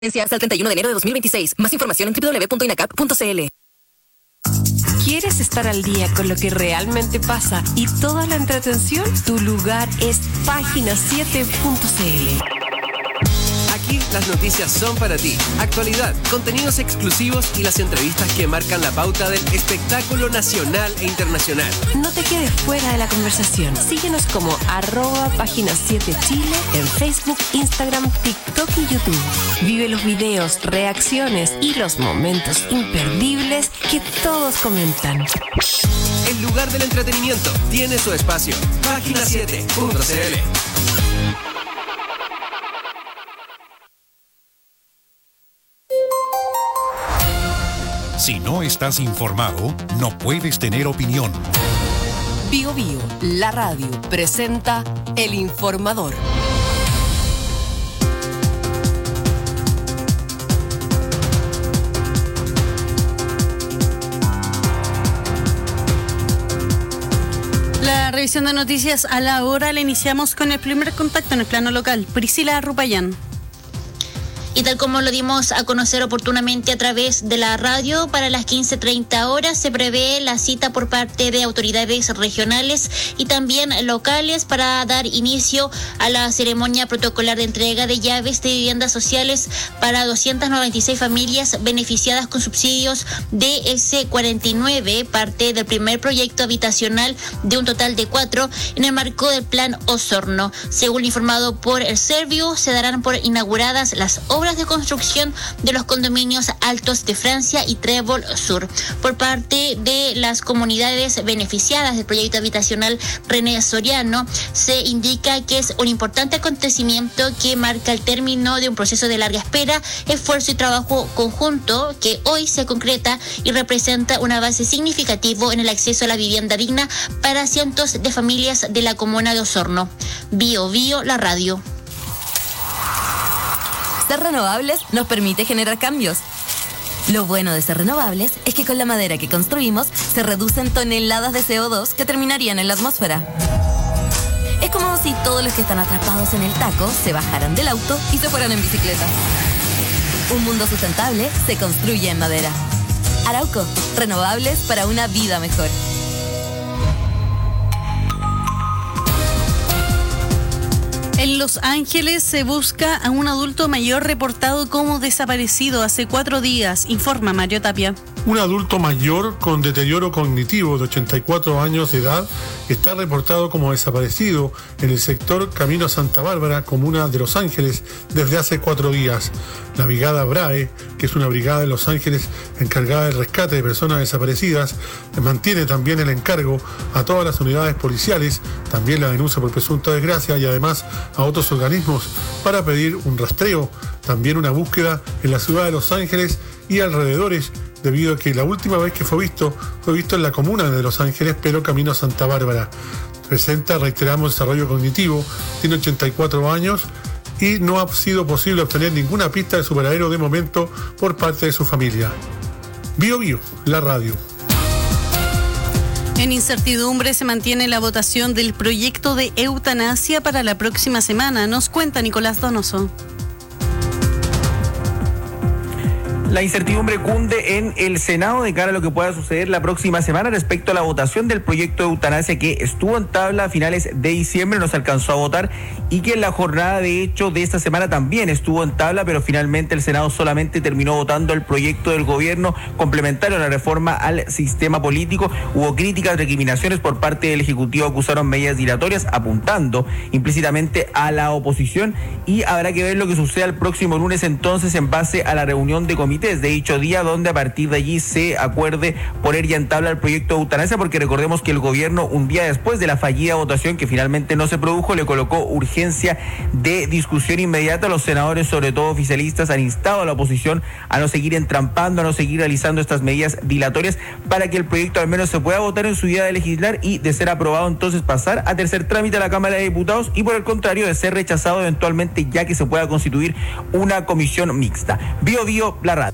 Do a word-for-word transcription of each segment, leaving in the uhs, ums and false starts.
Hasta el treinta y uno de enero de dos mil veintiséis. Más información en doble u doble u doble u punto inacap punto c l. ¿Quieres estar al día con lo que realmente pasa y toda la entretención? Tu lugar es página siete punto c l. Aquí las noticias son para ti. Actualidad, contenidos exclusivos y las entrevistas que marcan la pauta del espectáculo nacional e internacional. No te quedes fuera de la conversación. Síguenos como arroba página siete Chile en Facebook, Instagram, TikTok y YouTube. Vive los videos, reacciones y los momentos imperdibles que todos comentan. El lugar del entretenimiento tiene su espacio. página siete punto c l. Si no estás informado, no puedes tener opinión. Bio Bio, la radio, presenta El Informador. La revisión de noticias a la hora la iniciamos con el primer contacto en el plano local. Priscila Rupayán. Y tal como lo dimos a conocer oportunamente a través de la radio, para las quince treinta horas se prevé la cita por parte de autoridades regionales y también locales para dar inicio a la ceremonia protocolar de entrega de llaves de viviendas sociales para doscientas noventa y seis familias beneficiadas con subsidios D S cuarenta y nueve, parte del primer proyecto habitacional de un total de cuatro en el marco del Plan Osorno. Según informado por el Servio, se darán por inauguradas las obras obras de construcción de los condominios Altos de Francia y Trébol Sur. Por parte de las comunidades beneficiadas del proyecto habitacional René Soriano, se indica que es un importante acontecimiento que marca el término de un proceso de larga espera, esfuerzo y trabajo conjunto que hoy se concreta y representa un avance significativo en el acceso a la vivienda digna para cientos de familias de la comuna de Osorno. Bio Bio, la radio. Ser renovables nos permite generar cambios. Lo bueno de ser renovables es que con la madera que construimos se reducen toneladas de C O dos que terminarían en la atmósfera. Es como si todos los que están atrapados en el taco se bajaran del auto y se fueran en bicicleta. Un mundo sustentable se construye en madera. Arauco, renovables para una vida mejor. En Los Ángeles se busca a un adulto mayor reportado como desaparecido hace cuatro días, informa Mario Tapia. Un adulto mayor con deterioro cognitivo de ochenta y cuatro años de edad está reportado como desaparecido en el sector Camino Santa Bárbara, comuna de Los Ángeles, desde hace cuatro días. La brigada BRAE, que es una brigada de Los Ángeles encargada del rescate de personas desaparecidas, mantiene también el encargo a todas las unidades policiales, también la denuncia por presunta desgracia y además a otros organismos para pedir un rastreo, también una búsqueda en la ciudad de Los Ángeles y alrededores, debido a que la última vez que fue visto, fue visto en la comuna de Los Ángeles, pero camino a Santa Bárbara. Presenta, reiteramos, desarrollo cognitivo, tiene ochenta y cuatro años y no ha sido posible obtener ninguna pista de su paradero de momento por parte de su familia. Bio Bio, la radio. En incertidumbre se mantiene la votación del proyecto de eutanasia para la próxima semana. Nos cuenta Nicolás Donoso. La incertidumbre cunde en el Senado de cara a lo que pueda suceder la próxima semana respecto a la votación del proyecto de eutanasia que estuvo en tabla a finales de diciembre, no se alcanzó a votar, y que en la jornada de hecho de esta semana también estuvo en tabla, pero finalmente el Senado solamente terminó votando el proyecto del gobierno complementario a la reforma al sistema político. Hubo críticas, recriminaciones por parte del Ejecutivo, acusaron medidas dilatorias apuntando implícitamente a la oposición, y habrá que ver lo que suceda el próximo lunes entonces en base a la reunión de comité de dicho día, donde a partir de allí se acuerde poner ya en tabla el proyecto de eutanasia, porque recordemos que el gobierno, un día después de la fallida votación que finalmente no se produjo, le colocó urgencia de discusión inmediata. Los senadores, sobre todo oficialistas, han instado a la oposición a no seguir entrampando, a no seguir realizando estas medidas dilatorias para que el proyecto al menos se pueda votar en su día de legislar y, de ser aprobado, entonces pasar a tercer trámite a la Cámara de Diputados, y por el contrario, de ser rechazado eventualmente, ya que se pueda constituir una comisión mixta. Bio Bio, la radio.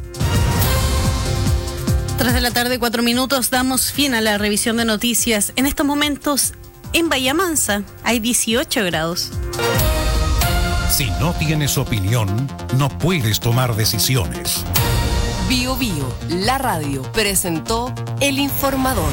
Tres de la tarde, cuatro minutos, damos fin a la revisión de noticias. En estos momentos, en Bahía Mansa, hay dieciocho grados. Si no tienes opinión, no puedes tomar decisiones. Bio Bio, la radio, presentó El Informador.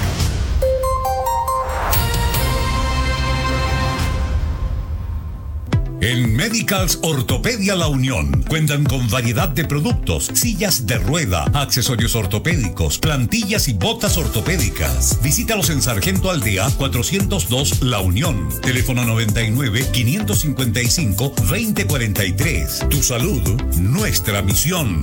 En Medicals Ortopedia La Unión cuentan con variedad de productos, sillas de rueda, accesorios ortopédicos, plantillas y botas ortopédicas. Visítalos en Sargento Aldea cuatrocientos dos La Unión. Teléfono noventa y nueve, quinientos cincuenta y cinco, veinte cuarenta y tres. Tu salud, nuestra misión.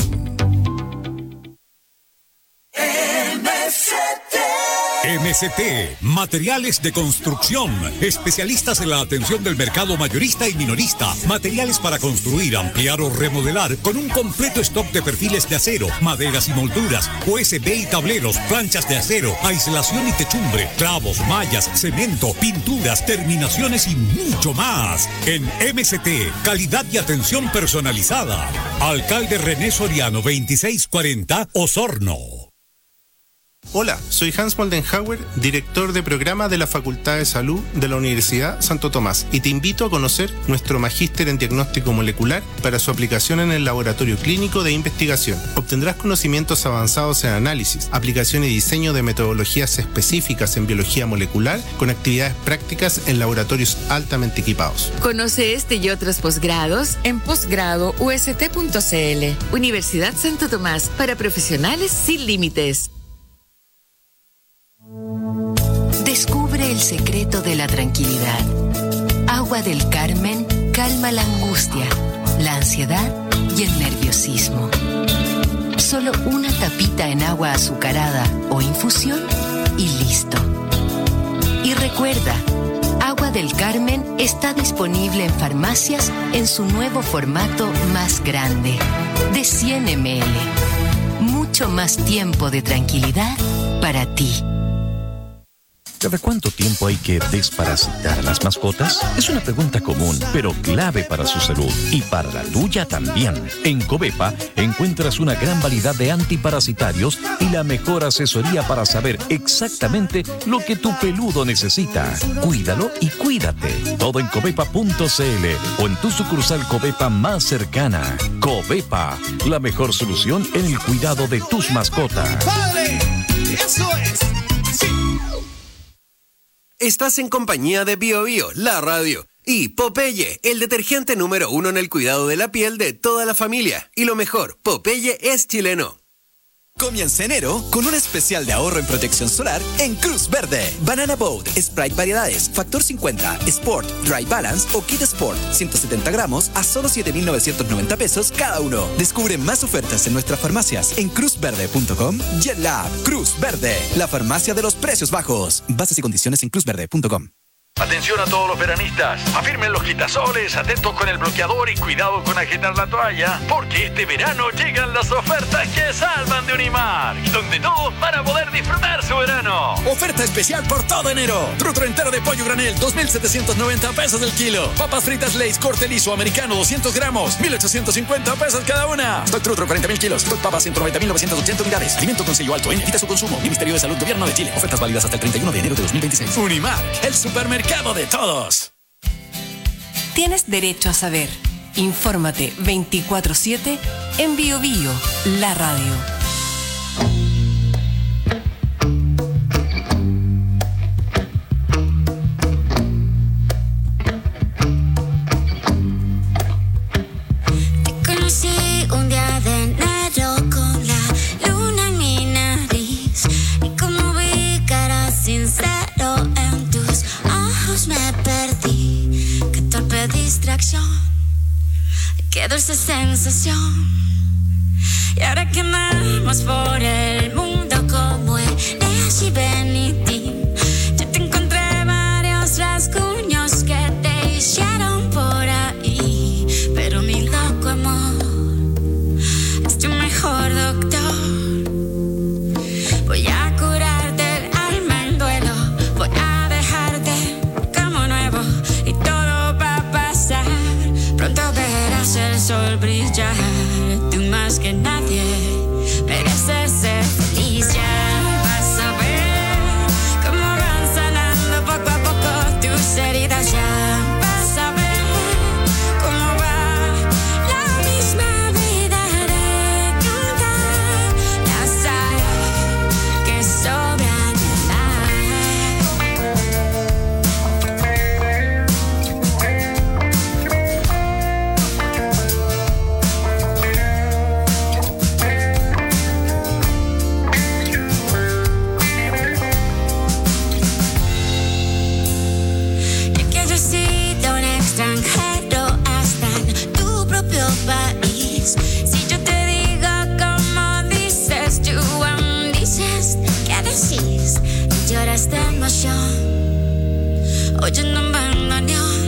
M C T, materiales de construcción, especialistas en la atención del mercado mayorista y minorista, materiales para construir, ampliar o remodelar, con un completo stock de perfiles de acero, maderas y molduras, U S B y tableros, planchas de acero, aislación y techumbre, clavos, mallas, cemento, pinturas, terminaciones y mucho más. En M C T, calidad y atención personalizada. Alcalde René Soriano, veintiséis cuarenta, Osorno. Hola, soy Hans Moldenhauer, director de programa de la Facultad de Salud de la Universidad Santo Tomás, y te invito a conocer nuestro magíster en diagnóstico molecular para su aplicación en el laboratorio clínico de investigación. Obtendrás conocimientos avanzados en análisis, aplicación y diseño de metodologías específicas en biología molecular con actividades prácticas en laboratorios altamente equipados. Conoce este y otros posgrados en posgrado u s t punto c l. Universidad Santo Tomás, para profesionales sin límites. Descubre el secreto de la tranquilidad. Agua del Carmen calma la angustia, la ansiedad y el nerviosismo. Solo una tapita en agua azucarada o infusión y listo. Y recuerda, Agua del Carmen está disponible en farmacias en su nuevo formato más grande, de cien mililitros. Mucho más tiempo de tranquilidad para ti. ¿Cada cuánto tiempo hay que desparasitar a las mascotas? Es una pregunta común, pero clave para su salud y para la tuya también. En Covepa encuentras una gran variedad de antiparasitarios y la mejor asesoría para saber exactamente lo que tu peludo necesita. Cuídalo y cuídate. Todo en covepa punto c l o en tu sucursal Covepa más cercana. Covepa, la mejor solución en el cuidado de tus mascotas. ¡Padre! ¡Eso es! ¡Sí! Estás en compañía de Bio Bio, la radio, y Popeye, el detergente número uno en el cuidado de la piel de toda la familia. Y lo mejor, Popeye es chileno. Comienza enero con un especial de ahorro en protección solar en Cruz Verde. Banana Boat, Sprite Variedades, Factor cincuenta, Sport, Dry Balance o Kit Sport, ciento setenta gramos a solo siete mil novecientos noventa pesos cada uno. Descubre más ofertas en nuestras farmacias en cruz verde punto com y en la app Cruz Verde, la farmacia de los precios bajos. Bases y condiciones en cruz verde punto com. Atención a todos los veranistas, afirmen los quitasoles, atentos con el bloqueador y cuidado con agitar la toalla, porque este verano llegan las ofertas que salvan de Unimark, donde todos van a poder disfrutar su verano. Oferta especial por todo enero. Trutro entero de pollo granel, dos mil setecientos noventa pesos el kilo. Papas fritas Lay's corte liso americano, doscientos gramos, mil ochocientos cincuenta pesos cada una. Stock Trutro, cuarenta mil kilos. Stock papas, ciento noventa mil novecientos ochenta unidades. Alimento con sello alto, evita su consumo. Ministerio de Salud, Gobierno de Chile. Ofertas válidas hasta el treinta y uno de enero de dos mil veintiséis. Unimark, el supermercado de todos. Tienes derecho a saber. Infórmate veinticuatro siete en Bio Bio, la radio. Te conocí un día de enero con la luna en mi nariz y como vi que eras sincero en tus ojos me perdí. Qué torpe distracción, qué dulce sensación. Y ahora que andamos por el mundo como Eneas y Benitín, yo te encontré varios rasguños que te hicieron por ahí. Pero mi loco amor es tu mejor doctor. Voy a curarte el alma en duelo, voy a dejarte como nuevo y todo va a pasar. Pronto verás el sol brillar, tú más que nadie mereces ser feliz. Ya vas a ver cómo van sanando poco a poco tus heridas. Ya vas a ver cómo va oyendo un bandoneón.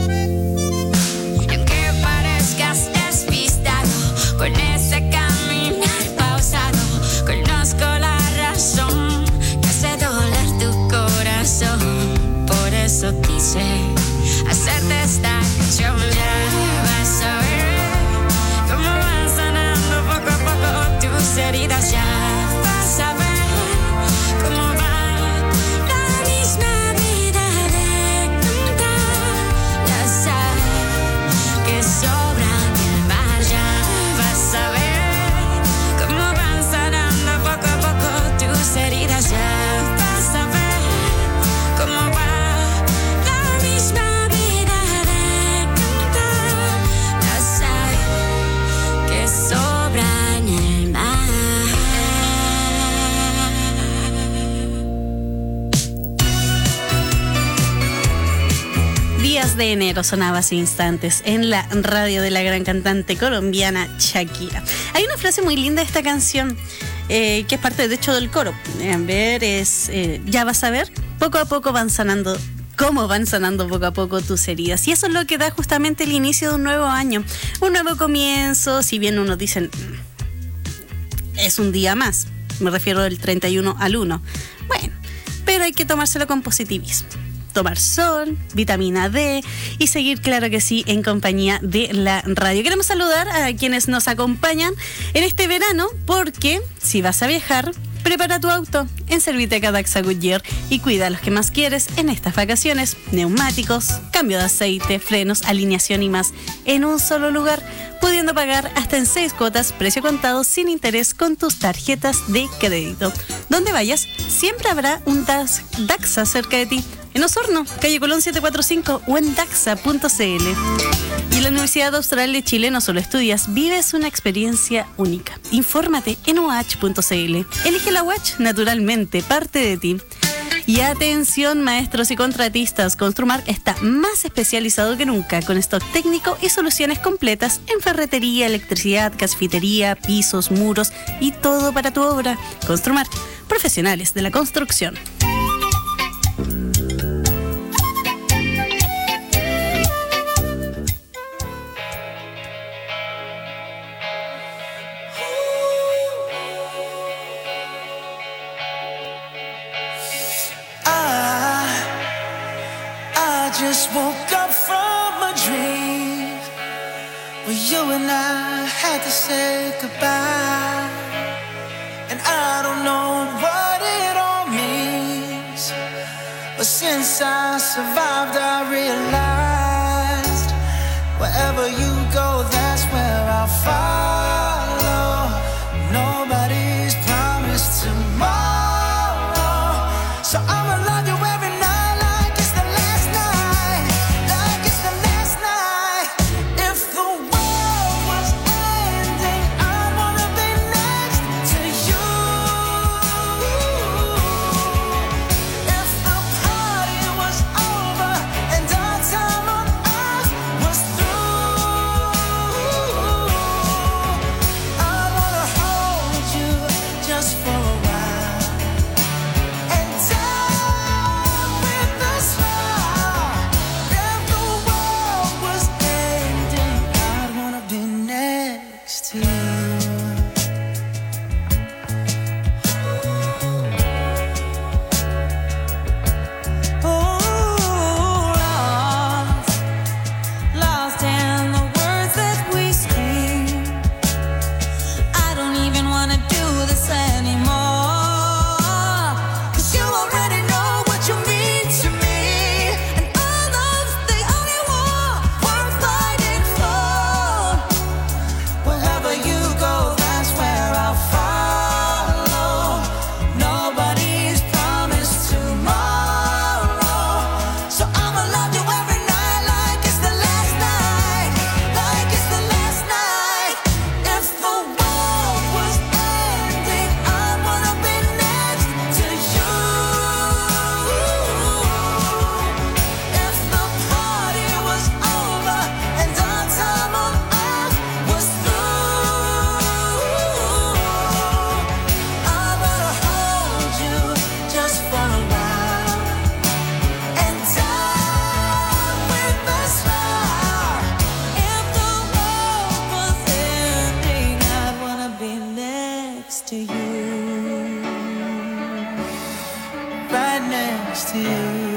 Y aunque parezcas despistado con ese caminar pausado, conozco la razón que hace doler tu corazón. Por eso quise hacerte esta canción. Ya vas a ver cómo van sanando poco a poco tus heridas. Ya vas a ver cómo va la misma vida de cantar la sal que sobra en el mar. Ya vas a ver cómo van sanando poco a poco tus heridas. Ya vas a ver cómo va la misma vida de cantar la sal que sobra en el mar. Días de enero sonaba hace instantes en la radio de la gran cantante colombiana Shakira. Hay una frase muy linda de esta canción eh, que es parte de hecho del coro. A ver, es eh, ya vas a ver, poco a poco van sanando, cómo van sanando poco a poco tus heridas. Y eso es lo que da justamente el inicio de un nuevo año, un nuevo comienzo. Si bien unos dicen es un día más, me refiero del treinta y uno al uno. Bueno, pero hay que tomárselo con positivismo. Tomar sol, vitamina D y seguir, claro que sí, en compañía de la radio. Queremos saludar a quienes nos acompañan en este verano porque si vas a viajar, prepara tu auto en Serviteca Daxa Goodyear y cuida a los que más quieres en estas vacaciones. Neumáticos, cambio de aceite, frenos, alineación y más en un solo lugar, pudiendo pagar hasta en seis cuotas, precio contado, sin interés con tus tarjetas de crédito. Donde vayas, siempre habrá un Daxa cerca de ti. En Osorno, calle Colón setecientos cuarenta y cinco o en daxa punto c l. Y en la Universidad Austral de Chile no solo estudias, vives una experiencia única. Infórmate en u a h punto c l. Elige la U A H, naturalmente, parte de ti. Y atención, maestros y contratistas, Construmark está más especializado que nunca, con stock técnico y soluciones completas en ferretería, electricidad, gasfitería, pisos, muros y todo para tu obra. Construmark, profesionales de la construcción. Just woke up from a dream where you and I had to say goodbye, and I don't know what it all means, but since I survived I realized wherever you go, that's where I'll follow. Nobody's promised tomorrow, so I'ma love you every night. Over to you, right next to you.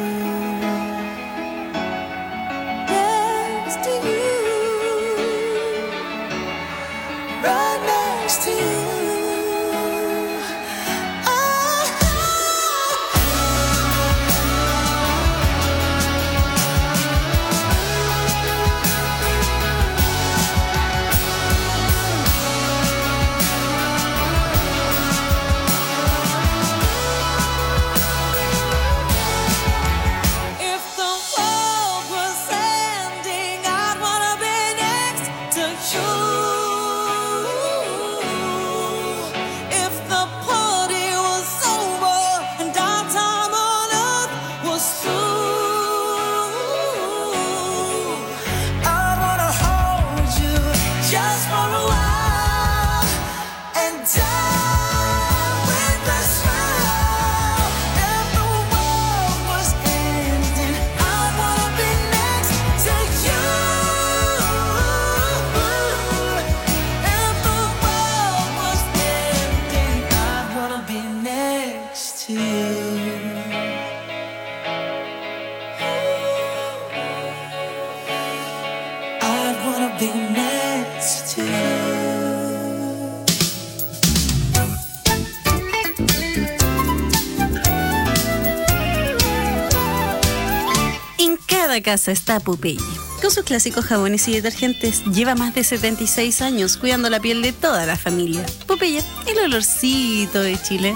Cada casa está Popeye. Con sus clásicos jabones y detergentes, lleva más de setenta y seis años cuidando la piel de toda la familia. Popeye, el olorcito de Chile.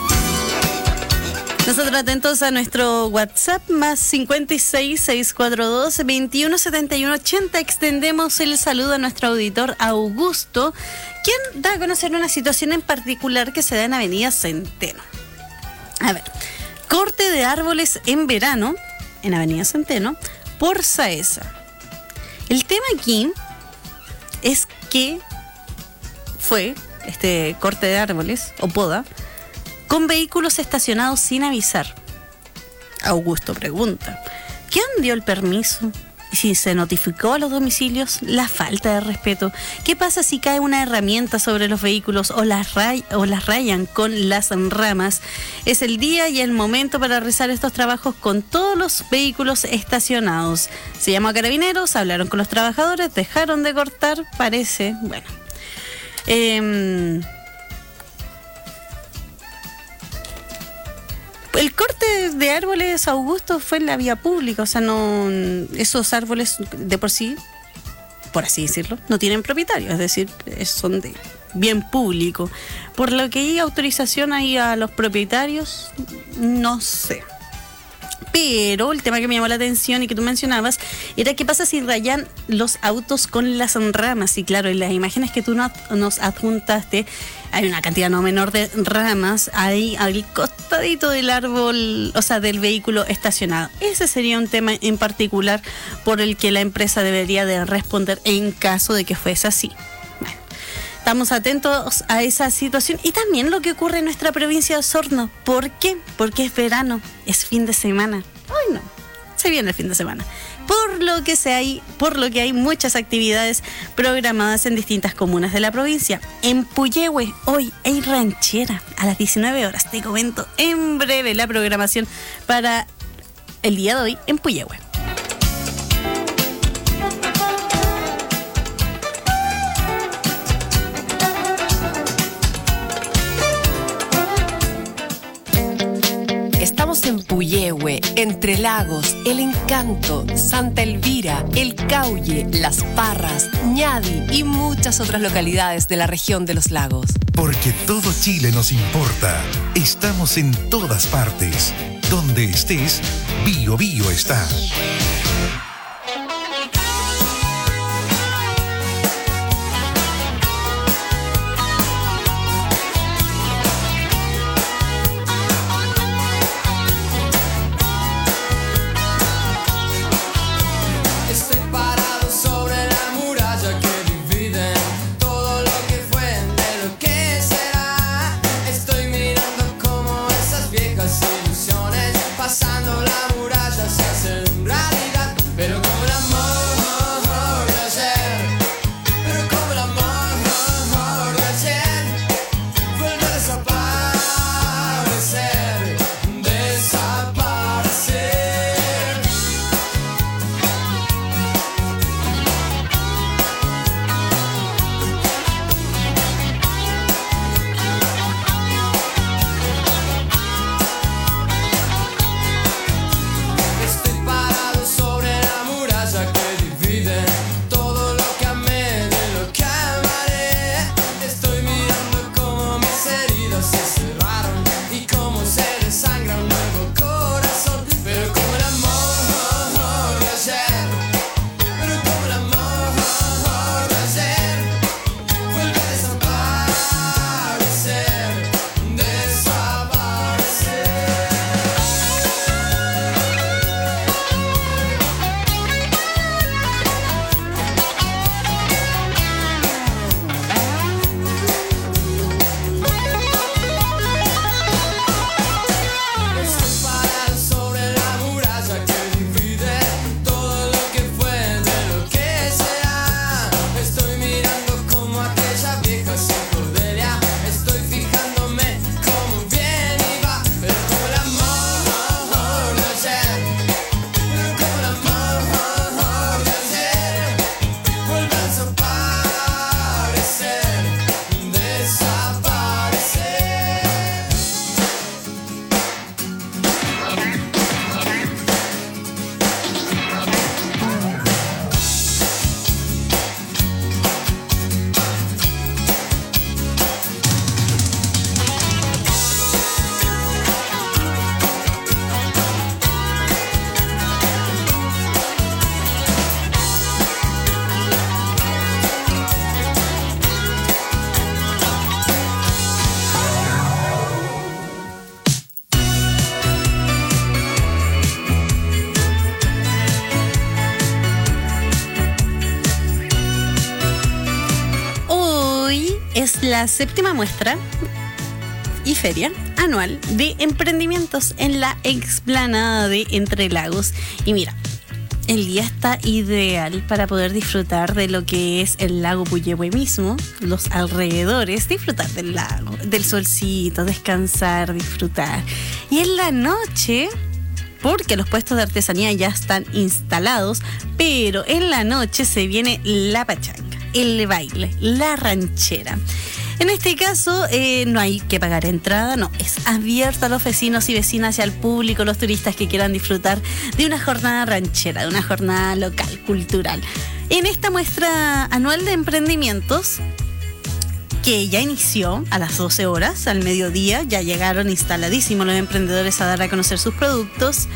Nosotros atentos a nuestro WhatsApp más cincuenta y seis, seiscientos cuarenta y dos, veintiuno setenta y uno ochenta. Extendemos el saludo a nuestro auditor Augusto, quien da a conocer una situación en particular que se da en Avenida Centeno. A ver, corte de árboles en verano en Avenida Centeno por Saesa. El tema aquí es que fue este corte de árboles o poda con vehículos estacionados sin avisar. Augusto pregunta, ¿quién dio el permiso? Y si se notificó a los domicilios, la falta de respeto. ¿Qué pasa si cae una herramienta sobre los vehículos o las, ray- o las rayan con las ramas? Es el día y el momento para realizar estos trabajos con todos los vehículos estacionados. Se llamó a carabineros, hablaron con los trabajadores, dejaron de cortar, parece, bueno. Eh, El corte de árboles, Augusto, fue en la vía pública, o sea, no, esos árboles de por sí, por así decirlo, no tienen propietario, es decir, son de bien público. Por lo que hay autorización ahí a los propietarios, no sé. Pero el tema que me llamó la atención y que tú mencionabas era qué pasa si rayan los autos con las ramas. Y claro, en las imágenes que tú nos adjuntaste, hay una cantidad no menor de ramas ahí al costadito del árbol, o sea, del vehículo estacionado. Ese sería un tema en particular por el que la empresa debería de responder en caso de que fuese así. Bueno, estamos atentos a esa situación y también lo que ocurre en nuestra provincia de Osorno. ¿Por qué? Porque es verano, es fin de semana. Ay, no, se viene el fin de semana. Por lo que se hay, por lo que hay muchas actividades programadas en distintas comunas de la provincia. En Puyehue, hoy hay ranchera a las diecinueve horas. Te comento en breve la programación para el día de hoy en Puyehue. Estamos en Puyehue, Entre Lagos, El Encanto, Santa Elvira, El Cauye, Las Parras, Ñadi y muchas otras localidades de la región de los lagos. Porque todo Chile nos importa. Estamos en todas partes. Donde estés, Bio Bio está. Pasando la muralla se hace realidad. la séptima muestra y feria anual de emprendimientos en la explanada de Entre Lagos. Y mira, el día está ideal para poder disfrutar de lo que es el lago Puyehue mismo, los alrededores, disfrutar del lago, del solcito, descansar, disfrutar. Y en la noche, porque los puestos de artesanía ya están instalados, pero en la noche se viene la pachanga, el baile, la ranchera. En este caso, eh, no hay que pagar entrada, no, es abierto a los vecinos y vecinas y al público, los turistas que quieran disfrutar de una jornada ranchera, de una jornada local, cultural. En esta muestra anual de emprendimientos, que ya inició a las doce horas, al mediodía, ya llegaron instaladísimos los emprendedores a dar a conocer sus productos.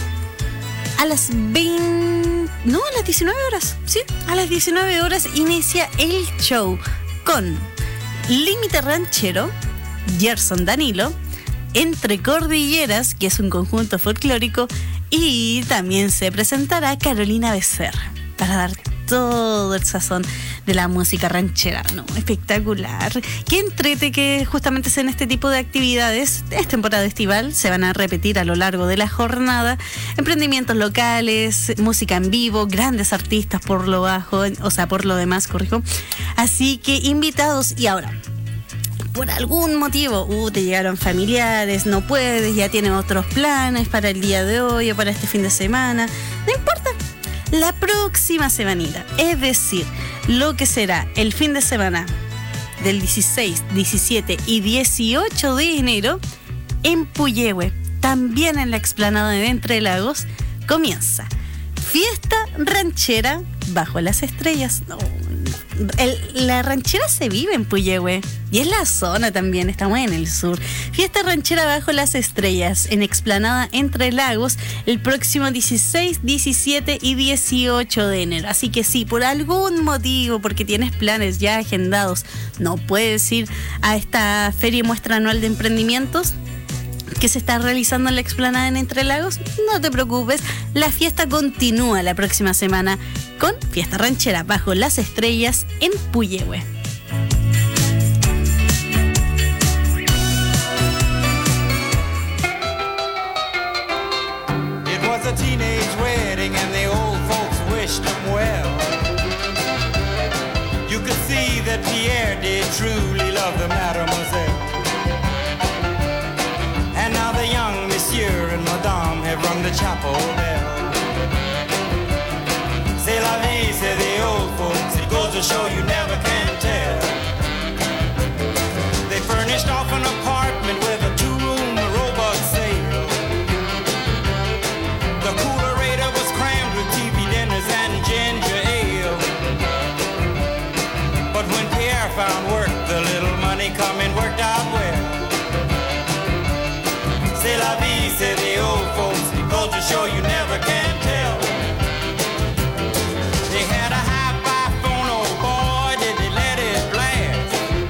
A las veinte, no, a las diecinueve horas, sí, a las diecinueve horas inicia el show con Límite Ranchero, Gerson Danilo, Entre Cordilleras, que es un conjunto folclórico, y también se presentará Carolina Becerra para dar todo el sazón de la música ranchera, ¿no? Espectacular. Qué entrete que justamente en este tipo de actividades, es temporada estival, se van a repetir a lo largo de la jornada. Emprendimientos locales, música en vivo, grandes artistas por lo bajo, o sea, por lo demás, corrijo. Así que invitados. Y ahora, por algún motivo, uh, te llegaron familiares, no puedes, ya tienes otros planes para el día de hoy o para este fin de semana, no importa. La próxima semanita, es decir, lo que será el fin de semana del dieciséis, diecisiete y dieciocho de enero, en Puyehue, también en la explanada de Entre Lagos, comienza Fiesta Ranchera Bajo las Estrellas. No, el, la ranchera se vive en Puyehue y es la zona también, estamos en el sur. Fiesta Ranchera Bajo las Estrellas en explanada Entre Lagos el próximo dieciséis, diecisiete y dieciocho de enero. Así que si por algún motivo, porque tienes planes ya agendados, no puedes ir a esta feria y muestra anual de emprendimientos que se está realizando en la explanada en Entre Lagos, no te preocupes, la fiesta continúa la próxima semana con Fiesta Ranchera Bajo las Estrellas en Puyehue. It was a teenage wedding and the old folks wished them well. You could see that Pierre did truly love the mademoiselle. And now the young monsieur and madame have rung the chapel bell. C'est la vie, say the old folks, it goes to show you never can tell. They furnished off an apartment with a two-room robot sale. The coolerator was crammed with T V dinners and ginger ale. But when Pierre found work, the little money coming worked out well. C'est la vie, say the old folks, it goes to show you never can tell. They had a hi-fi phone, oh boy, did they let it blast.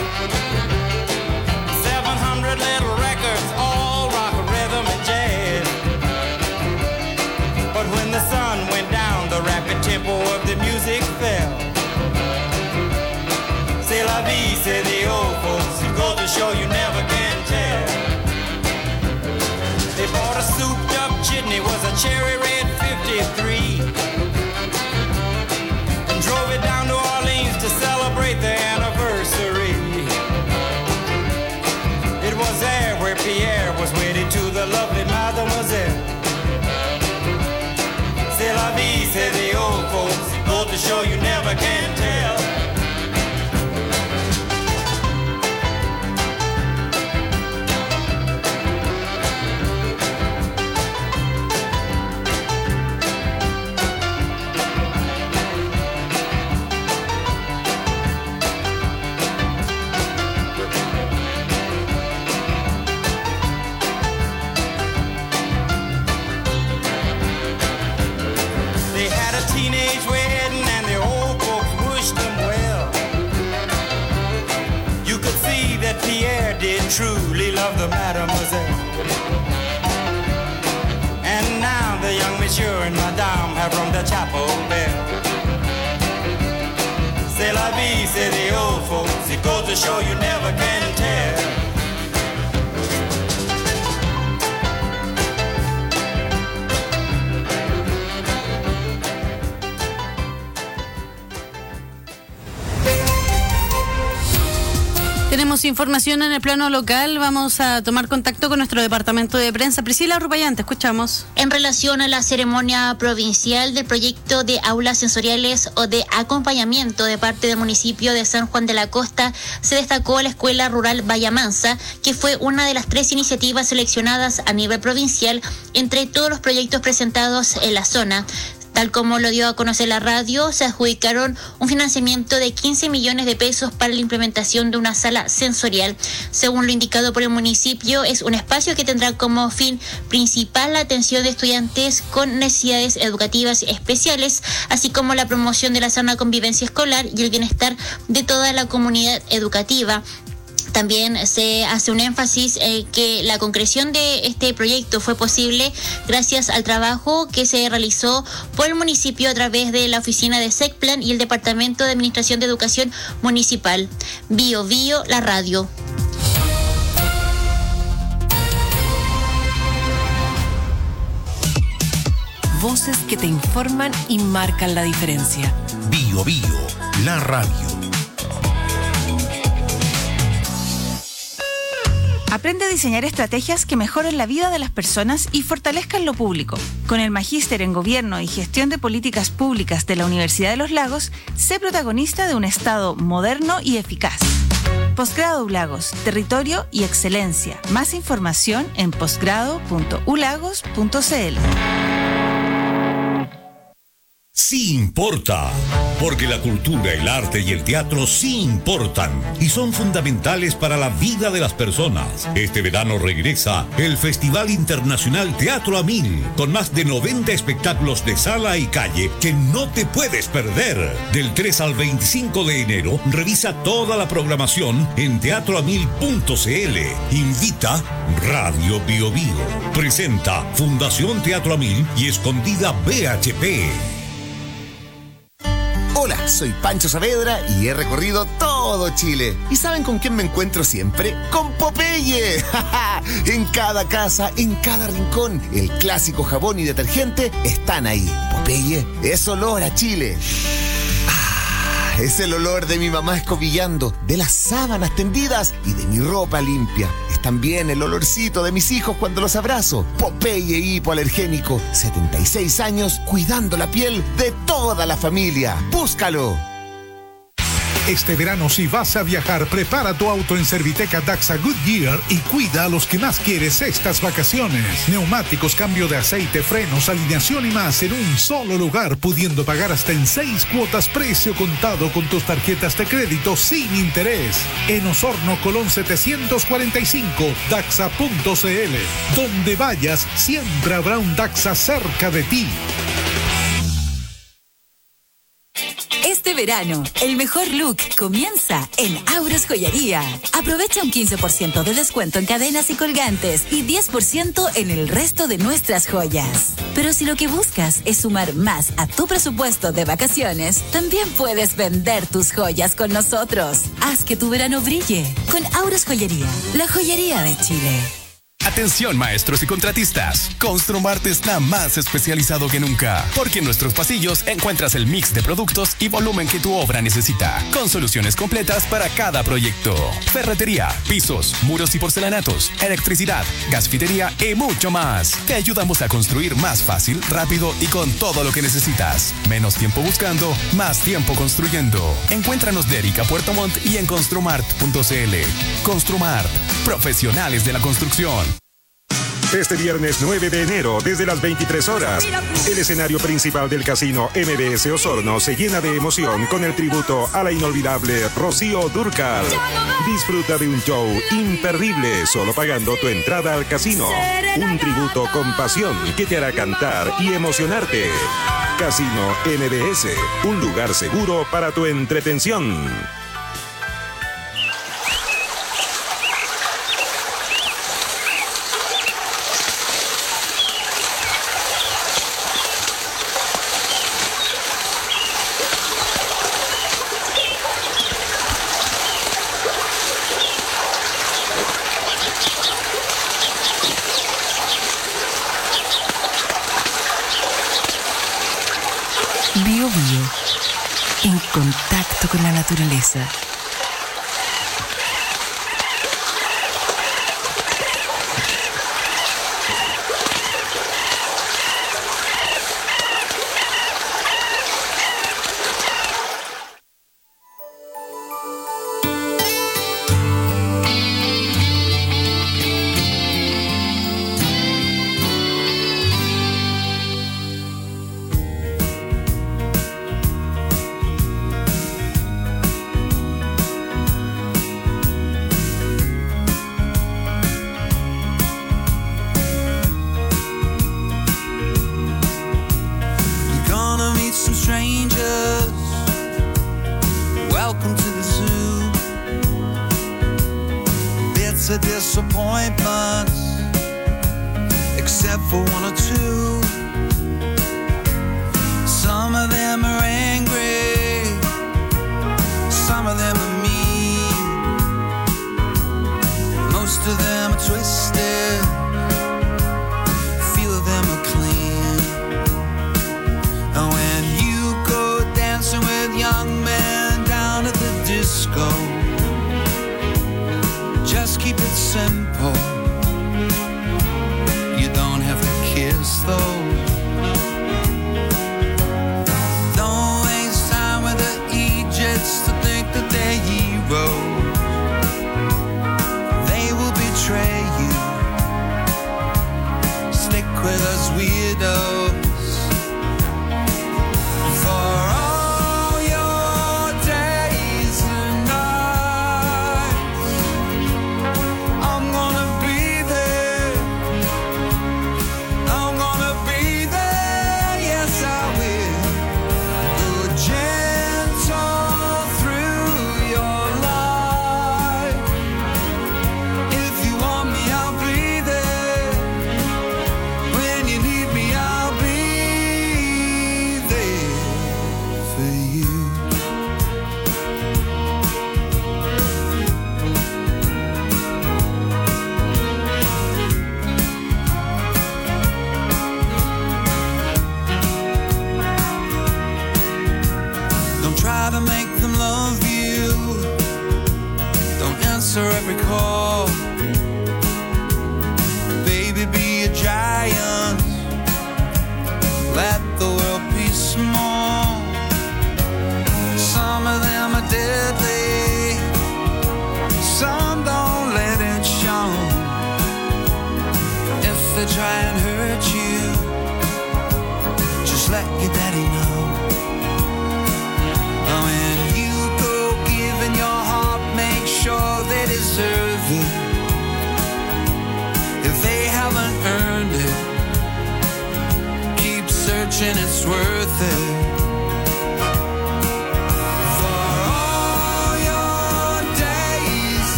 Seven hundred little records, all rock, rhythm, and jazz. But when the sun went down, the rapid tempo of the music fell. C'est la vie, say the old folks, it goes to show you never can tell. They bought a souped-up jitney, was a cherry red fifty-three, and drove it down to Orleans to celebrate their anniversary. It was there where Pierre was wedded to the lovely mademoiselle. C'est la vie, say the old folks, it goes to show you never can tell. Teenage wedding and the old folks wished them well. You could see that Pierre did truly love the mademoiselle. And now the young monsieur and madame have rung the chapel bell. C'est la vie, say the old folks, it goes to show you never can tell. Tenemos información en el plano local. Vamos a tomar contacto con nuestro departamento de prensa. Priscila Rupayán, te escuchamos. En relación a la ceremonia provincial del proyecto de aulas sensoriales o de acompañamiento de parte del municipio de San Juan de la Costa, se destacó la Escuela Rural Vallamansa, que fue una de las tres iniciativas seleccionadas a nivel provincial entre todos los proyectos presentados en la zona. Tal como lo dio a conocer la radio, se adjudicaron un financiamiento de quince millones de pesos para la implementación de una sala sensorial. Según lo indicado por el municipio, es un espacio que tendrá como fin principal la atención de estudiantes con necesidades educativas especiales, así como la promoción de la sana convivencia escolar y el bienestar de toda la comunidad educativa. También se hace un énfasis en que la concreción de este proyecto fue posible gracias al trabajo que se realizó por el municipio a través de la oficina de SECPLAN y el Departamento de Administración de Educación Municipal. Bio Bio, la radio. Voces que te informan y marcan la diferencia. Bio Bio, la radio. Aprende a diseñar estrategias que mejoren la vida de las personas y fortalezcan lo público. Con el Magíster en Gobierno y Gestión de Políticas Públicas de la Universidad de Los Lagos, sé protagonista de un Estado moderno y eficaz. Posgrado U Lagos, territorio y excelencia. Más información en posgrado punto u lagos punto c l. Sí importa, porque la cultura, el arte y el teatro sí importan y son fundamentales para la vida de las personas. Este verano regresa el Festival Internacional Teatro a Mil, con más de noventa espectáculos de sala y calle que no te puedes perder. Del tres al veinticinco de enero, revisa toda la programación en teatro a mil punto c l. Invita Radio Bio Bio. Presenta Fundación Teatro a Mil y Escondida B H P. Hola, soy Pancho Saavedra y he recorrido todo Chile. ¿Y saben con quién me encuentro siempre? ¡Con Popeye! En cada casa, en cada rincón, el clásico jabón y detergente están ahí. Popeye es olor a Chile. Ah, es el olor de mi mamá escobillando, de las sábanas tendidas y de mi ropa limpia. Es también el olorcito de mis hijos cuando los abrazo. Popeye hipoalergénico, setenta y seis años cuidando la piel de toda la familia. ¡Búscalo! Este verano, si vas a viajar, prepara tu auto en Serviteca Daxa Goodyear y cuida a los que más quieres estas vacaciones. Neumáticos, cambio de aceite, frenos, alineación y más en un solo lugar, pudiendo pagar hasta en seis cuotas precio contado con tus tarjetas de crédito sin interés. En Osorno, Colón setecientos cuarenta y cinco, daxa punto c l. Donde vayas, siempre habrá un Daxa cerca de ti. Este verano, el mejor look comienza en Auros Joyería. Aprovecha un quince por ciento de descuento en cadenas y colgantes y diez por ciento en el resto de nuestras joyas. Pero si lo que buscas es sumar más a tu presupuesto de vacaciones, también puedes vender tus joyas con nosotros. Haz que tu verano brille con Auros Joyería, la joyería de Chile. Atención maestros y contratistas, Construmart está más especializado que nunca, porque en nuestros pasillos encuentras el mix de productos y volumen que tu obra necesita, con soluciones completas para cada proyecto. Ferretería, pisos, muros y porcelanatos, electricidad, gasfitería y mucho más. Te ayudamos a construir más fácil, rápido y con todo lo que necesitas. Menos tiempo buscando, más tiempo construyendo. Encuéntranos de Erika Puerto Montt y en construmart punto c l. Construmart, profesionales de la construcción. Este viernes nueve de enero, desde las veintitrés horas, el escenario principal del casino M B S Osorno se llena de emoción con el tributo a la inolvidable Rocío Dúrcal. Disfruta de un show imperdible solo pagando tu entrada al casino. Un tributo con pasión que te hará cantar y emocionarte. Casino M B S, un lugar seguro para tu entretención. radio, en contacto con la naturaleza.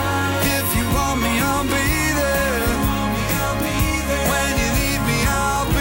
When you need me, I'll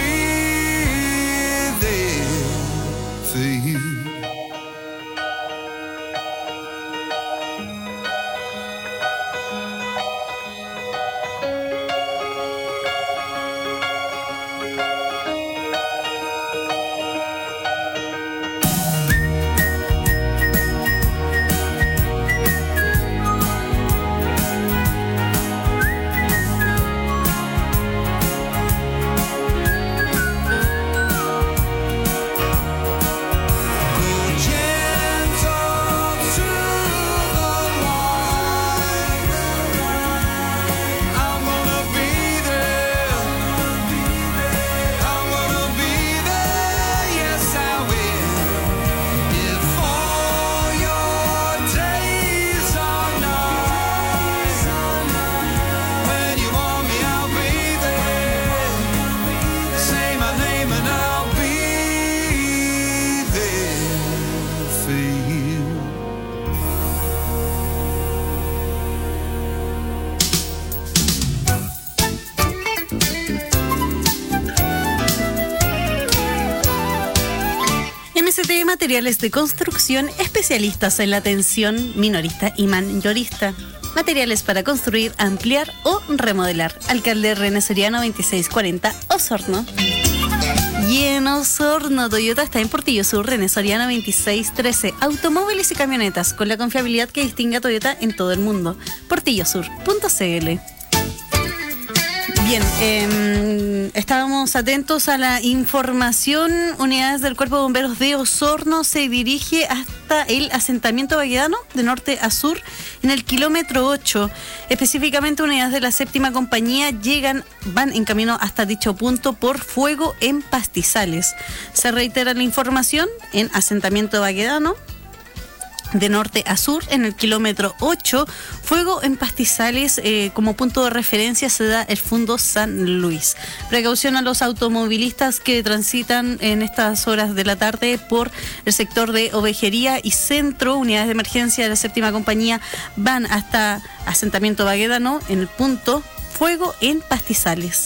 M S T Materiales de Construcción, especialistas en la atención minorista y mayorista. Materiales para construir, ampliar o remodelar. Alcalde René Soriano veintiséis cuarenta, Osorno. Y en Osorno, Toyota está en Portillo Sur, René Soriano veintiséis trece. Automóviles y camionetas con la confiabilidad que distingue a Toyota en todo el mundo. portillo sur punto c l. Bien, eh, estábamos atentos a la información. Unidades del Cuerpo de Bomberos de Osorno se dirige hasta el asentamiento Baquedano, de norte a sur, en el kilómetro ocho. Específicamente, unidades de la séptima compañía llegan, van en camino hasta dicho punto por fuego en pastizales. Se reitera la información en asentamiento Baquedano, de norte a sur, en el kilómetro ocho, fuego en pastizales. Eh, como punto de referencia se da el Fundo San Luis. Precaución a los automovilistas que transitan en estas horas de la tarde por el sector de Ovejería y Centro. Unidades de emergencia de la séptima compañía van hasta asentamiento Baquedano, en el punto fuego en pastizales.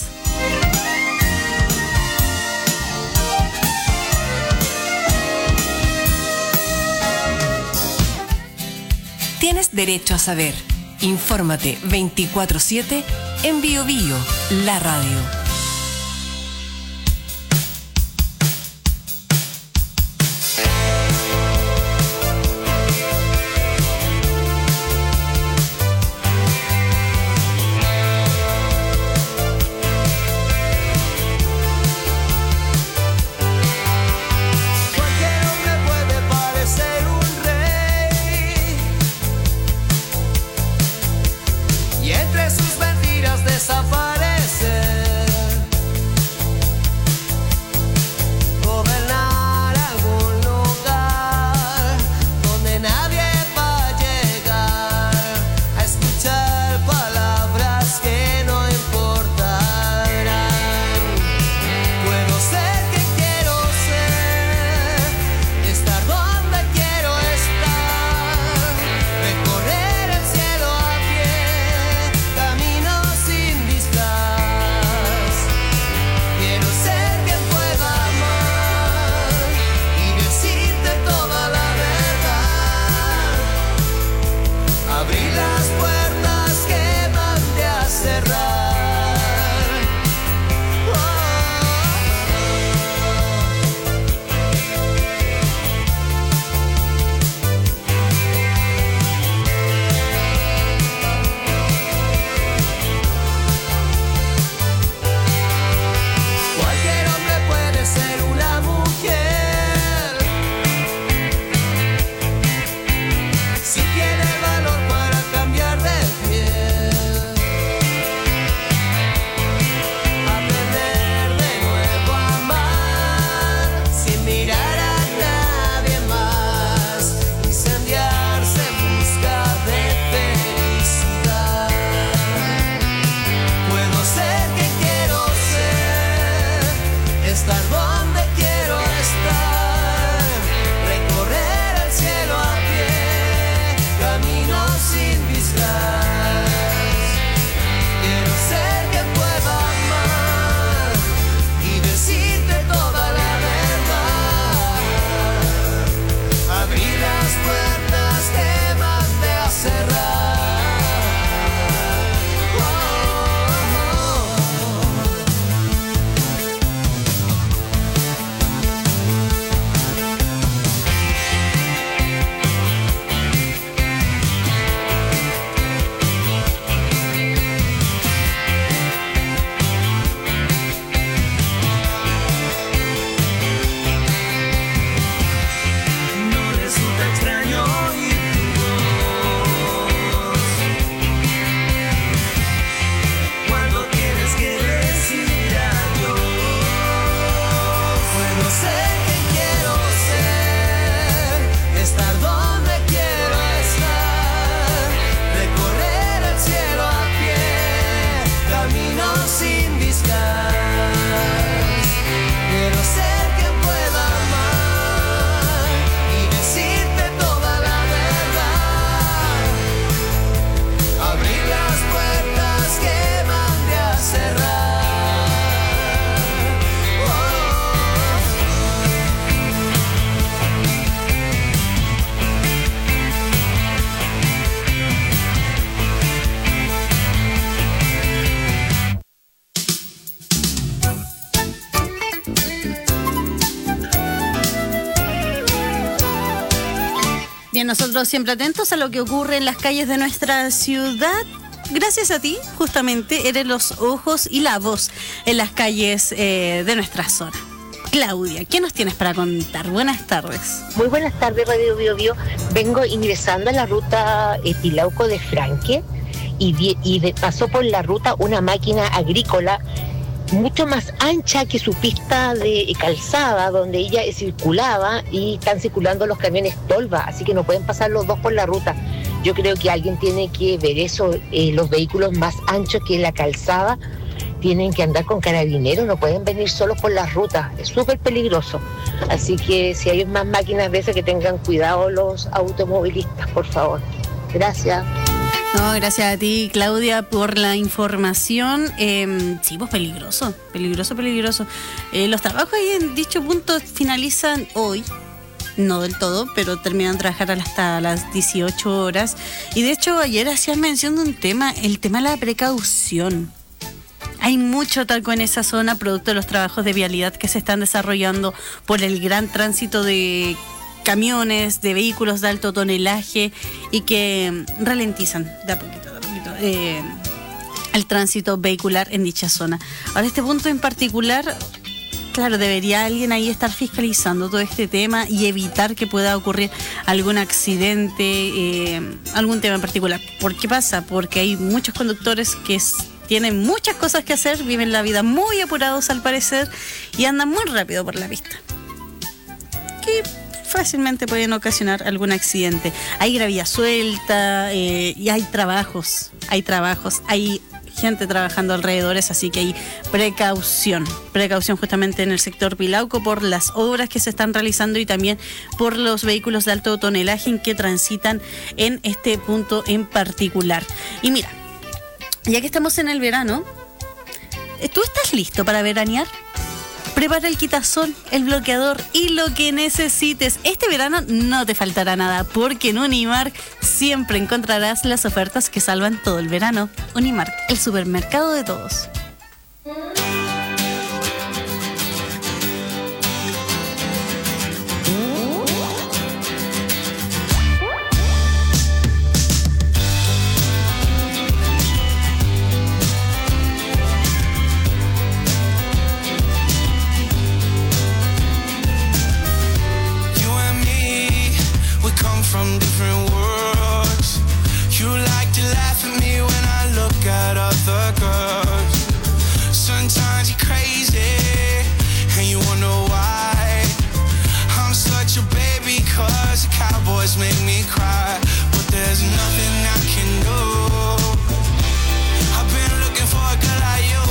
Tienes derecho a saber. Infórmate veinticuatro siete en Bio Bio, la radio. Camino sin distancia. Bien, nosotros siempre atentos a lo que ocurre en las calles de nuestra ciudad. Gracias a ti, justamente, eres los ojos y la voz en las calles eh, de nuestra zona. Claudia, ¿qué nos tienes para contar? Buenas tardes. Muy buenas tardes, Radio Bio Bio. Vengo ingresando a la ruta eh, Pilauco de Franque y, di- y de- pasó por la ruta una máquina agrícola mucho más ancha que su pista de calzada donde ella circulaba, y están circulando los camiones tolva, así que no pueden pasar los dos por la ruta. Yo creo que alguien tiene que ver eso. Eh, los vehículos más anchos que la calzada tienen que andar con carabineros, no pueden venir solos por las rutas, es súper peligroso. Así que si hay más máquinas de esas, que tengan cuidado los automovilistas, por favor. Gracias. No, gracias a ti, Claudia, por la información. Eh, sí, pues peligroso, peligroso, peligroso. Eh, los trabajos ahí en dicho punto finalizan hoy. No del todo, pero terminan de trabajar hasta las dieciocho horas. Y de hecho, ayer hacían mención de un tema, el tema de la precaución. Hay mucho talco en esa zona, producto de los trabajos de vialidad que se están desarrollando por el gran tránsito de camiones, de vehículos de alto tonelaje, y que ralentizan de a poquito, de a poquito eh, el tránsito vehicular en dicha zona. Ahora, este punto en particular, claro, debería alguien ahí estar fiscalizando todo este tema y evitar que pueda ocurrir algún accidente, eh, algún tema en particular. ¿Por qué pasa? Porque hay muchos conductores que es, tienen muchas cosas que hacer, viven la vida muy apurados al parecer y andan muy rápido por la pista, que fácilmente pueden ocasionar algún accidente. Hay gravilla suelta, eh, y hay trabajos, hay trabajos, hay gente trabajando alrededores, así que hay precaución, precaución justamente en el sector Pilauco por las obras que se están realizando y también por los vehículos de alto tonelaje en que transitan en este punto en particular. Y mira, ya que estamos en el verano, ¿tú estás listo para veranear? Prepara el quitasol, el bloqueador y lo que necesites. Este verano no te faltará nada, porque en Unimark siempre encontrarás las ofertas que salvan todo el verano. Unimark, el supermercado de todos. From different worlds. You like to laugh at me when I look at other girls. Sometimes you're crazy and you wonder why. I'm such a baby cause the Cowboys make me cry. But there's nothing I can do. I've been looking for a girl like you.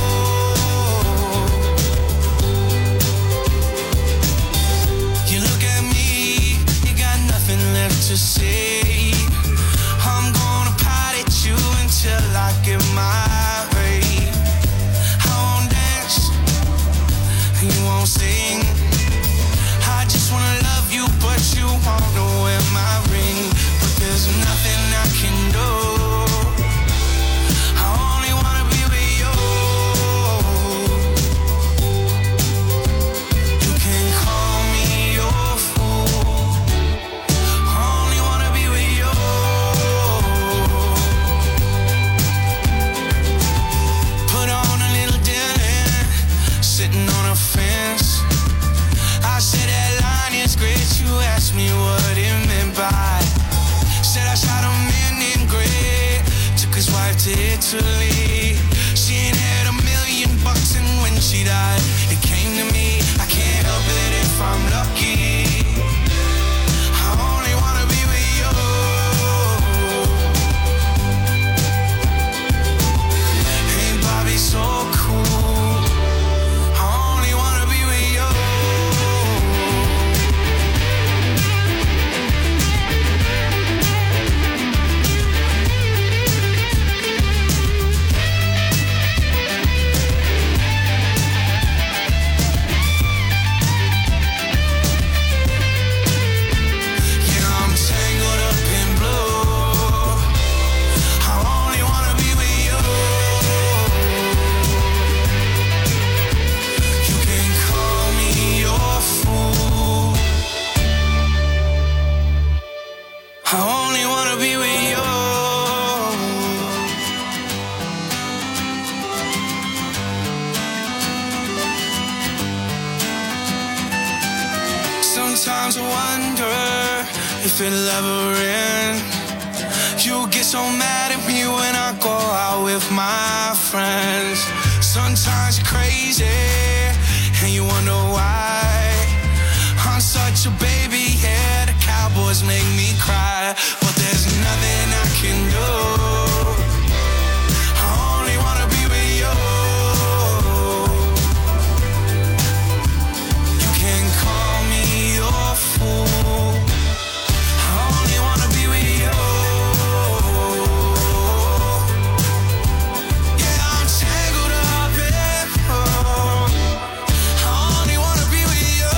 You look at me, you got nothing left to say. I'm gonna pot at you until I get my way. I won't dance, and you won't sing. I just wanna love you, but you wanna wear my ring. But there's nothing I can do. I only wanna be with you. You can call me your fool. Only wanna be with you. Put on a little dinner, sitting on a fence. I said that line is great. You asked me what it meant by. Said I shot a man in gray. Took his wife to Italy. She ain't had a million bucks, and when she died, it came to me. I can't help it if I'm lucky. I only wanna be with you. Hey, Bobby, so cool. I only wanna be with you. if it'll ever end. You get so mad at me when I go out with my friends. Sometimes you're crazy and you wonder why. I'm such a baby, yeah, the Cowboys make me cry. But there's nothing I can do. I only wanna be with you. You can call me your fool. I only wanna be with you. Yeah, I'm tangled up in you. I only wanna be with you.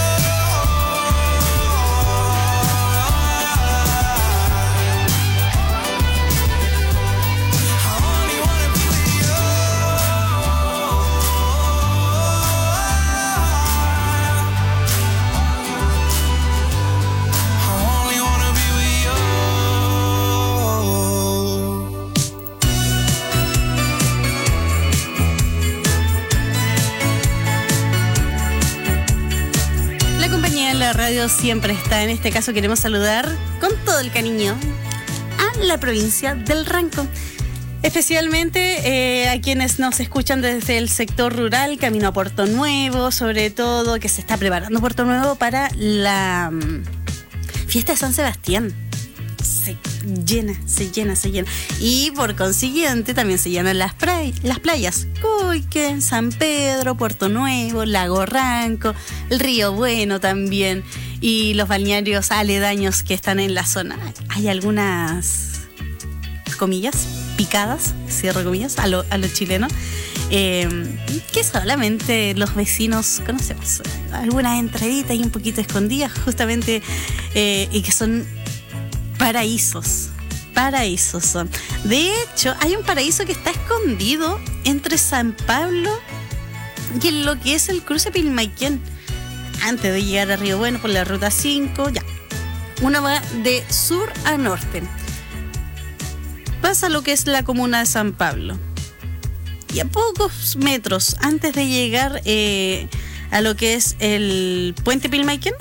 La radio siempre está. En este caso queremos saludar con todo el cariño a la provincia del Ranco, especialmente eh, a quienes nos escuchan desde el sector rural, camino a Puerto Nuevo, sobre todo, que se está preparando Puerto Nuevo para la um, fiesta de San Sebastián. Se llena, se llena, se llena. Y por consiguiente también se llenan las, play- las playas. Coique, San Pedro, Puerto Nuevo, Lago Ranco, el Río Bueno también. Y los balnearios aledaños que están en la zona. Hay algunas, comillas, picadas, cierro comillas, a lo, a lo chileno, eh, que solamente los vecinos conocemos. Algunas entraditas y un poquito escondidas, justamente, eh, y que son paraísos, paraísos son. De hecho, hay un paraíso que está escondido entre San Pablo y en lo que es el cruce Pilmaiquén. Antes de llegar a Río Bueno por la ruta cinco, ya. Uno va de sur a norte. Pasa lo que es la comuna de San Pablo. Y a pocos metros antes de llegar eh, a lo que es el puente Pilmaiquén,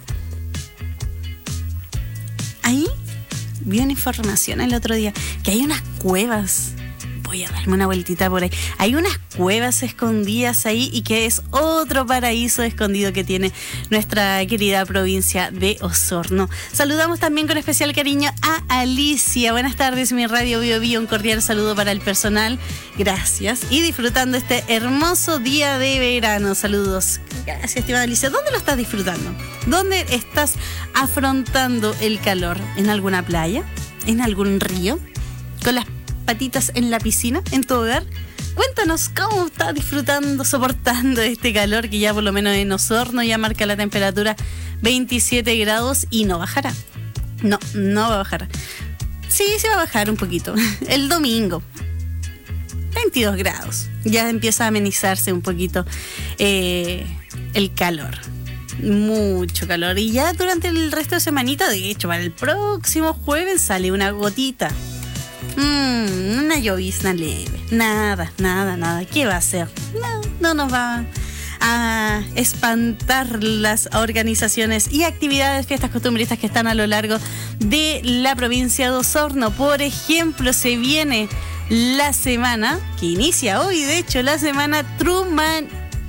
ahí vi una información el otro día que hay unas cuevas. Voy a darme una vueltita por ahí. Hay unas cuevas escondidas ahí y que es otro paraíso escondido que tiene nuestra querida provincia de Osorno. Saludamos también con especial cariño a Alicia. Buenas tardes, mi Radio Bio Bio. Un cordial saludo para el personal. Gracias. Y disfrutando este hermoso día de verano. Saludos. Gracias, estimada Alicia. ¿Dónde lo estás disfrutando? ¿Dónde estás afrontando el calor? ¿En alguna playa? ¿En algún río? ¿Con las patitas en la piscina, en tu hogar? Cuéntanos cómo estás disfrutando, soportando este calor que ya por lo menos en Osorno ya marca la temperatura veintisiete grados y no bajará. No, no va a bajar. Sí, se va a bajar un poquito. El domingo, veintidós grados. Ya empieza a amenizarse un poquito eh, el calor. Mucho calor. Y ya durante el resto de semanita, de hecho, para el próximo jueves sale una gotita. Mm, una llovizna leve. Nada, nada, nada. ¿Qué va a hacer? No, no nos va a espantar las organizaciones y actividades, fiestas costumbristas que están a lo largo de la provincia de Osorno. Por ejemplo, se viene la semana, que inicia hoy, de hecho, la semana Trumanina,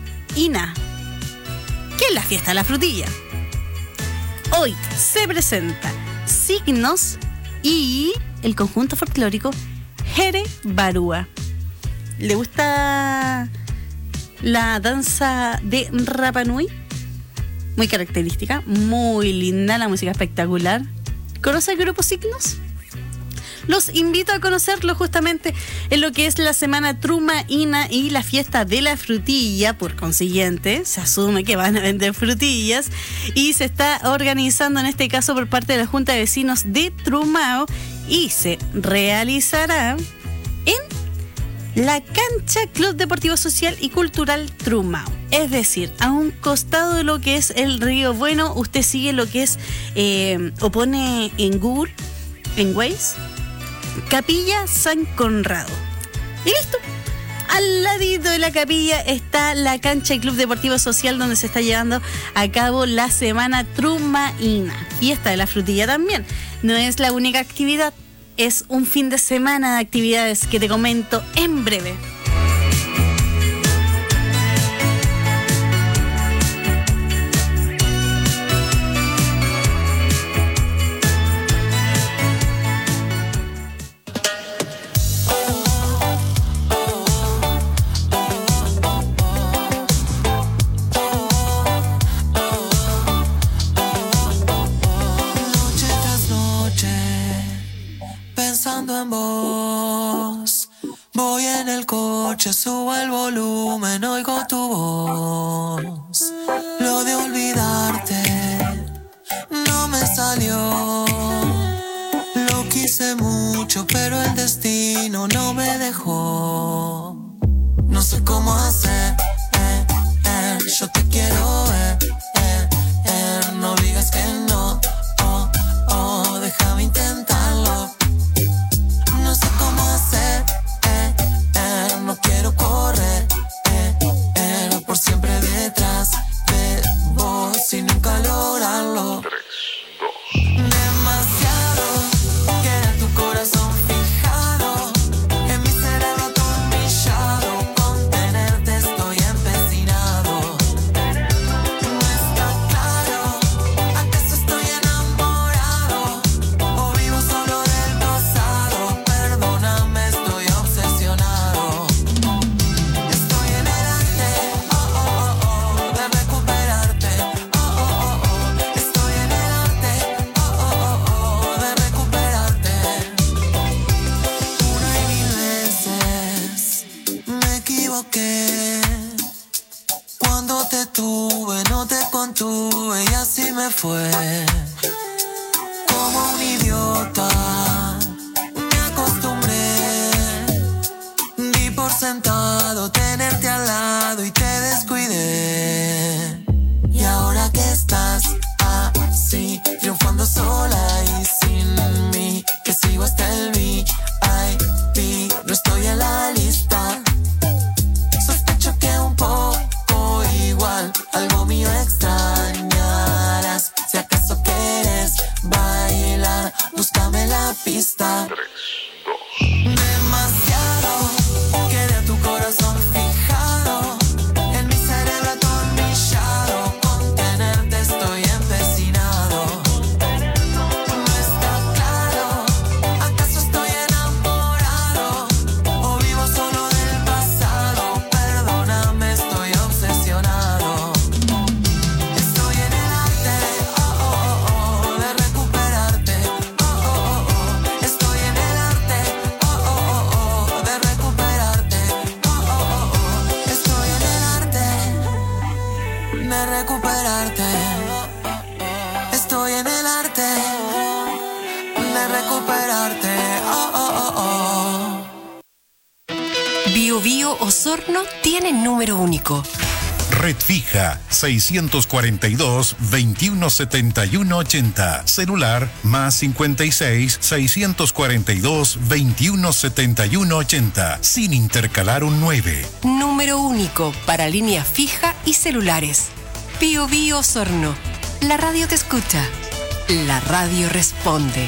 que es la fiesta de la frutilla. Hoy se presenta Signos y el conjunto folclórico Jere Barúa. ¿Le gusta la danza de Rapa Nui? Muy característica, muy linda, la música espectacular. ¿Conoce el grupo Signos? Los invito a conocerlo justamente en lo que es la semana Trumaina y la fiesta de la frutilla. Por consiguiente, se asume que van a vender frutillas y se está organizando en este caso por parte de la Junta de Vecinos de Trumao y se realizará en la cancha Club Deportivo Social y Cultural Trumao. Es decir, a un costado de lo que es el Río Bueno, usted sigue lo que es eh, o pone en Google, en Waze, Capilla San Conrado. Y listo. al ladito de la capilla está la cancha y Club Deportivo Social, donde se está llevando a cabo la Semana Trumaína, fiesta de la frutilla también. No es la única actividad, es un fin de semana de actividades que te comento en breve. En vos, voy en el coche, subo el volumen, oigo tu voz. Lo de olvidarte no me salió. Lo quise mucho, pero el destino no me dejó. No sé cómo hacer, eh, eh, yo te quiero ver, eh, eh, no digas que no, oh, oh, déjame intentarlo. No sé cómo hacer, eh, eh, no quiero correr, eh, eh, por siempre detrás de vos y nunca lograrlo. Demasiado queda tu corazón fijado en mi cerebro atornillado. Con tenerte estoy empecinado. No está claro, ¿acaso estoy enamorado o vivo solo del pasado? Perdóname, estoy obsesionado. Estoy en el arte, oh, oh, oh, oh, de recuperarte, oh, oh, oh, oh. Estoy en el arte, oh, oh, oh, oh, de recuperarte. Una y mil veces me equivoqué. Cuando te tuve, no te contuve y así me fue. Como un idiota me acostumbré. Di por sentado tenerte al lado y te descuidé. Y ahora que estás así, triunfando sola y sin mí, que sigo hasta el V I P, no estoy en la lista. Sospecho que un poco igual, algo mío extrañarás. Si acaso quieres bailar, búscame la pista. Demasiado quedé a tu corazón fijado en mi cerebro atornillado. Con tenerte estoy empecinado. No está claro, ¿acaso estoy enamorado o vivo solo del pasado? Perdóname, estoy obsesionado. Estoy en el arte, oh, oh, oh, oh, de recuperarte, oh, oh, oh, oh. Estoy en el arte, oh, oh, oh, oh, de recuperarte, oh, oh, oh, oh. Estoy en el arte de recuperarte. Estoy en el arte de recuperarte, oh, oh, oh, oh. Bio Bio Osorno tiene número único. Red fija seiscientos cuarenta y dos, veintiuno setenta y uno ochenta. Celular más cincuenta y seis, seiscientos cuarenta y dos, veintiuno setenta y uno ochenta. Sin intercalar un nueve. Número único para línea fija y celulares. Bio Bio Osorno. La radio te escucha. La radio responde.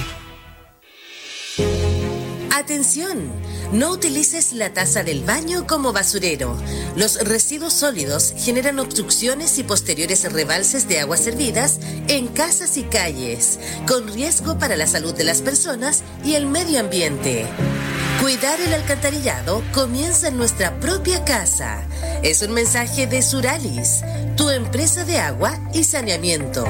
Atención, no utilices la taza del baño como basurero. Los residuos sólidos generan obstrucciones y posteriores rebalses de aguas servidas en casas y calles, con riesgo para la salud de las personas y el medio ambiente. Cuidar el alcantarillado comienza en nuestra propia casa. Es un mensaje de Suralis, tu empresa de agua y saneamiento.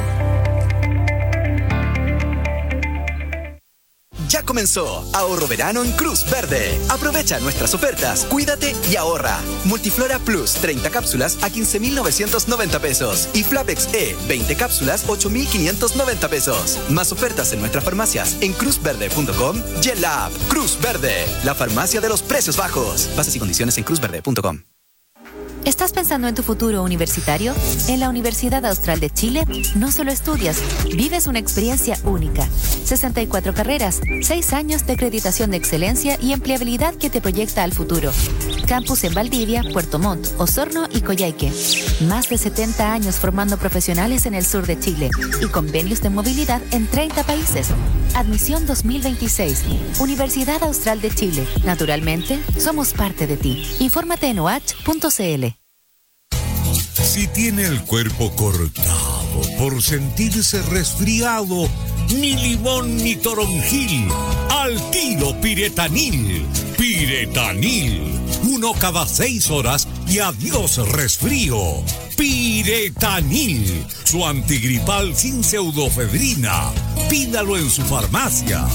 Ya comenzó Ahorro Verano en Cruz Verde. Aprovecha nuestras ofertas, cuídate y ahorra. Multiflora Plus, treinta cápsulas a quince mil novecientos noventa pesos. Y Flapex E, veinte cápsulas, ocho mil quinientos noventa pesos. Más ofertas en nuestras farmacias en cruz verde punto com y en la app Cruz Verde, la farmacia de los precios bajos. Bases y condiciones en cruz verde punto com. ¿Estás pensando en tu futuro universitario? En la Universidad Austral de Chile no solo estudias, vives una experiencia única. sesenta y cuatro carreras, seis años de acreditación de excelencia y empleabilidad que te proyecta al futuro. Campus en Valdivia, Puerto Montt, Osorno y Coyhaique. Más de setenta años formando profesionales en el sur de Chile y convenios de movilidad en treinta países. Admisión dos mil veintiséis. Universidad Austral de Chile. Naturalmente, somos parte de ti. Infórmate en o h punto c l. Si tiene el cuerpo cortado por sentirse resfriado, ni limón ni toronjil, al tiro Piretanil. Piretanil, uno cada seis horas y adiós resfrío. Piretanil, su antigripal sin pseudofedrina. Pídalo en su farmacia.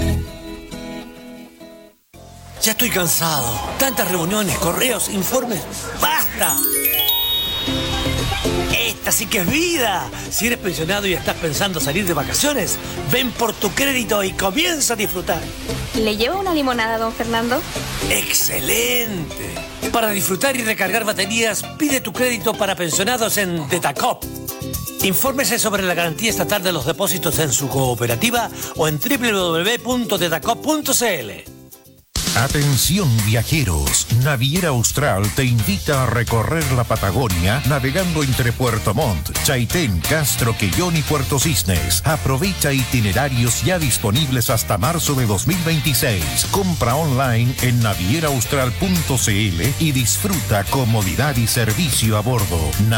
Ya estoy cansado. Tantas reuniones, correos, informes. ¡Basta! Esta sí que es vida. Si eres pensionado y estás pensando salir de vacaciones, ven por tu crédito y comienza a disfrutar. ¿Le llevo una limonada, don Fernando? ¡Excelente! Para disfrutar y recargar baterías, pide tu crédito para pensionados en Tetacop. Infórmese sobre la garantía estatal de los depósitos en su cooperativa o en doble u doble u doble u punto tetacop punto c l. Atención viajeros, Naviera Austral te invita a recorrer la Patagonia navegando entre Puerto Montt, Chaitén, Castro, Quellón y Puerto Cisnes. Aprovecha itinerarios ya disponibles hasta marzo de dos mil veintiséis. Compra online en naviera austral punto c l y disfruta comodidad y servicio a bordo.